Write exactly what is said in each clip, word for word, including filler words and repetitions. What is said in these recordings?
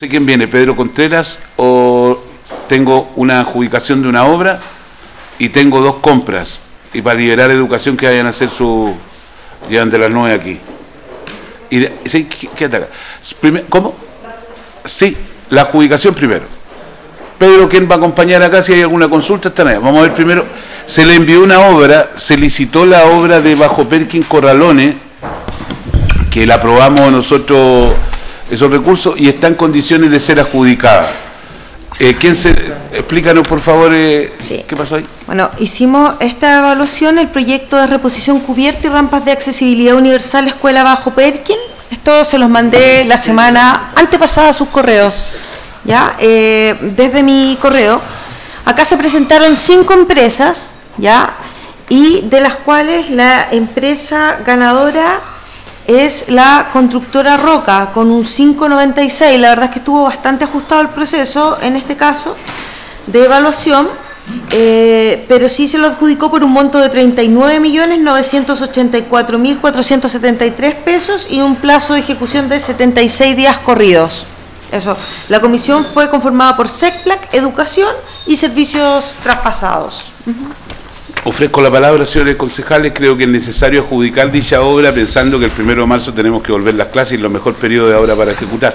sé quién viene, Pedro Contreras, o tengo una adjudicación de una obra y tengo dos compras, y para liberar educación que vayan a hacer su... llevan de las nueve aquí. Y de, ¿sí? ¿Qué, qué ataca? Primer, ¿Cómo? Sí, la adjudicación primero. Pedro, ¿quién va a acompañar acá? Si hay alguna consulta, están allá. Vamos a ver primero. Se le envió una obra, se licitó la obra de Bajo Perkin Corralones, que la aprobamos nosotros, esos recursos, y está en condiciones de ser adjudicada. Eh, ¿quién se, explícanos por favor eh, sí. qué pasó ahí? Bueno, hicimos esta evaluación, el proyecto de reposición cubierta y rampas de accesibilidad universal Escuela Bajo Perkin. Esto se los mandé la semana antepasada a sus correos, ya, eh, desde mi correo. Acá se presentaron cinco empresas, ya, y de las cuales la empresa ganadora es la constructora Roca, con un cinco noventa y seis. La verdad es que estuvo bastante ajustado el proceso, en este caso, de evaluación, eh, pero sí se lo adjudicó por un monto de treinta y nueve millones novecientos ochenta y cuatro mil cuatrocientos setenta y tres pesos y un plazo de ejecución de setenta y seis días corridos. Eso. La comisión fue conformada por SECPLAC, Educación y Servicios Traspasados. Uh-huh. Ofrezco la palabra, señores concejales. Creo que es necesario adjudicar dicha obra pensando que el primero de marzo tenemos que volver las clases y lo mejor periodo de ahora para ejecutar.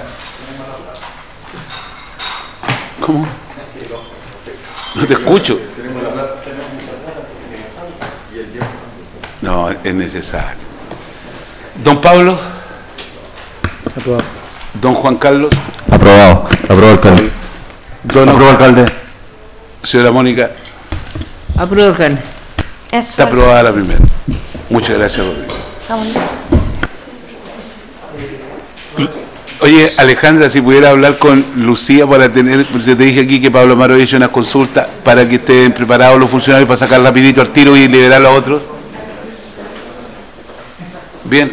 ¿Cómo? No te escucho. No, es necesario. Don Pablo. Aprobado. Don Juan Carlos. Aprobado. Aprobado, alcalde. Don Aprobado, alcalde. Señora Mónica. Aprobado, alcalde. Eso. Está aprobada la primera. Muchas gracias, Rodrigo. Oye, Alejandra, si pudiera hablar con Lucía para tener, yo te dije aquí que Pablo Amaro ha hecho una consulta para que estén preparados los funcionarios para sacar rapidito al tiro y liberar a otros. Bien.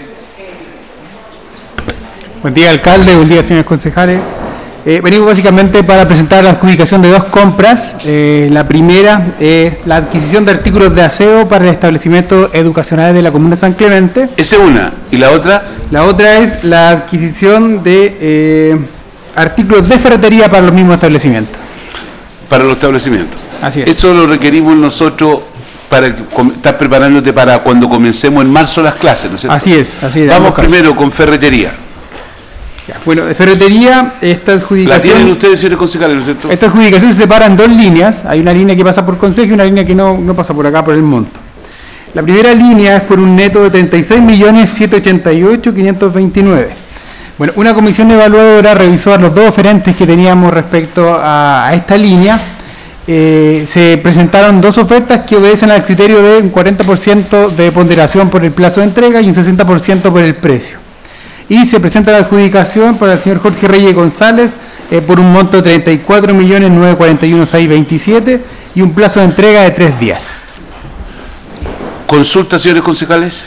Buen día, alcalde, buen día, señores concejales. Eh, venimos básicamente para presentar la adjudicación de dos compras. Eh, la primera es la adquisición de artículos de aseo para el establecimiento educacional de la comuna de San Clemente. Esa es una. ¿Y la otra? La otra es la adquisición de eh, artículos de ferretería para los mismos establecimientos. Para los establecimientos. Así es. Eso lo requerimos nosotros para estar preparándote para cuando comencemos en marzo las clases, ¿no es cierto? Así es, así es. Vamos primero con ferretería. Ya, bueno, de ferretería, esta adjudicación... ¿La tienen ustedes, señores concejales, no es cierto? Esta adjudicación se separa en dos líneas. Hay una línea que pasa por consejo y una línea que no, no pasa por acá, por el monto. La primera línea es por un neto de treinta y seis millones setecientos ochenta y ocho mil quinientos veintinueve. Bueno, una comisión evaluadora revisó a los dos oferentes que teníamos respecto a, a esta línea. Eh, se presentaron dos ofertas que obedecen al criterio de un cuarenta por ciento de ponderación por el plazo de entrega y un sesenta por ciento por el precio. Y se presenta la adjudicación para el señor Jorge Reyes González eh, por un monto de treinta y cuatro millones novecientos cuarenta y uno mil seiscientos veintisiete y un plazo de entrega de tres días. ¿Consulta, señores concejales?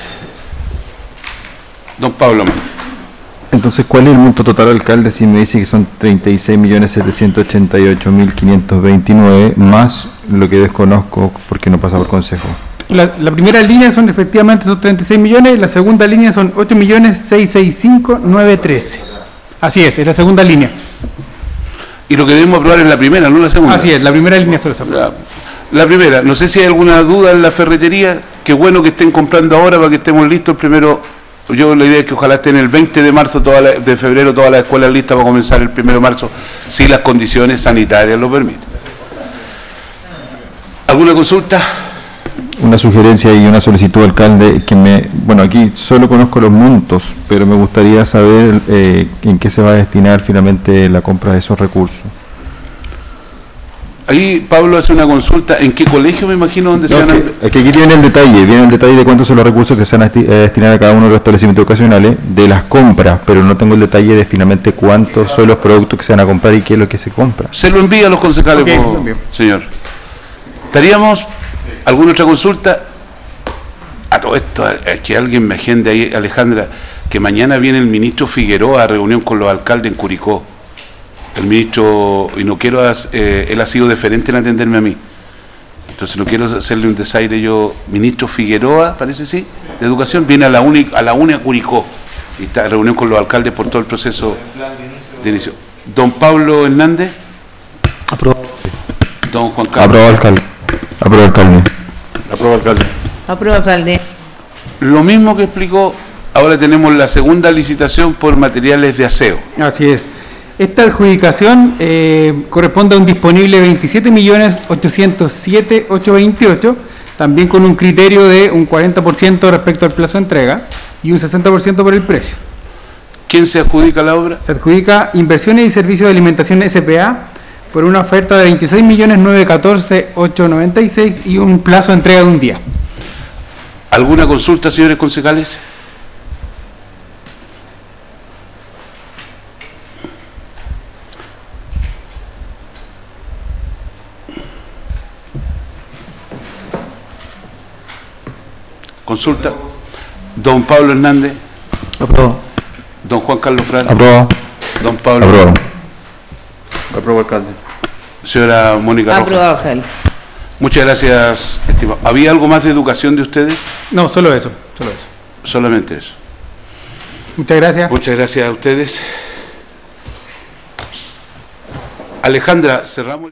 Don Pablo. Entonces, ¿cuál es el monto total, alcalde, si me dice que son treinta y seis millones setecientos ochenta y ocho mil quinientos veintinueve más lo que desconozco porque no pasa por consejo? La, la primera línea son efectivamente esos treinta y seis millones, la segunda línea son ocho millones seiscientos sesenta y cinco mil novecientos trece. Así es, es la segunda línea. Y lo que debemos aprobar es la primera, no la segunda. Así es, la primera línea solo se aprueba. La, la primera, no sé si hay alguna duda en la ferretería. Qué bueno que estén comprando ahora para que estemos listos el primero. Yo la idea es que ojalá estén el veinte de marzo, toda la, de febrero, todas las escuelas listas para comenzar el primero de marzo, si las condiciones sanitarias lo permiten. ¿Alguna consulta? Una sugerencia y una solicitud, alcalde, que me, bueno, aquí solo conozco los montos, pero me gustaría saber eh, en qué se va a destinar finalmente la compra de esos recursos. Ahí Pablo hace una consulta, ¿en qué colegio me imagino donde No, se van a... que, que aquí viene el detalle, viene el detalle de cuántos son los recursos que se van a destinar a cada uno de los establecimientos educacionales de las compras, pero no tengo el detalle de finalmente cuántos son los productos que se van a comprar y qué es lo que se compra. Se lo envía a los concejales, Okay, por, señor. ¿Estaríamos? ¿Alguna otra consulta? A todo esto, es que alguien me agende ahí, Alejandra, que mañana viene el ministro Figueroa a reunión con los alcaldes en Curicó. El ministro, y no quiero, eh, él ha sido deferente en atenderme a mí. Entonces no quiero hacerle un desaire yo. Ministro Figueroa, parece sí, de Educación, viene a la UNI, a la UNI a Curicó. Y está en reunión con los alcaldes por todo el proceso de inicio. Don Pablo Hernández. Aprobado. Don Juan Carlos. Aprobado, alcalde. Aprobado, alcalde. Aprobado, alcalde. Aprueba, alcalde. Lo mismo que explicó, ahora tenemos la segunda licitación por materiales de aseo. Así es. Esta adjudicación eh, corresponde a un disponible veintisiete millones ochocientos siete mil ochocientos veintiocho, también con un criterio de un cuarenta por ciento respecto al plazo de entrega y un sesenta por ciento por el precio. ¿Quién se adjudica la obra? Se adjudica Inversiones y Servicios de Alimentación S P A por una oferta de veintiséis millones novecientos catorce mil ochocientos noventa y seis y un plazo de entrega de un día. ¿Alguna consulta, señores concejales? Consulta. Don Pablo Hernández. Aprobado. Don Juan Carlos Fran. Aprobado. Don Pablo. Aprobado. Aprobado, alcalde. Señora Mónica Rojas. Aprobado, alcalde. Muchas gracias, estimado. ¿Había algo más de educación de ustedes? No, solo eso, solo eso. Solamente eso. Muchas gracias. Muchas gracias a ustedes. Alejandra, cerramos.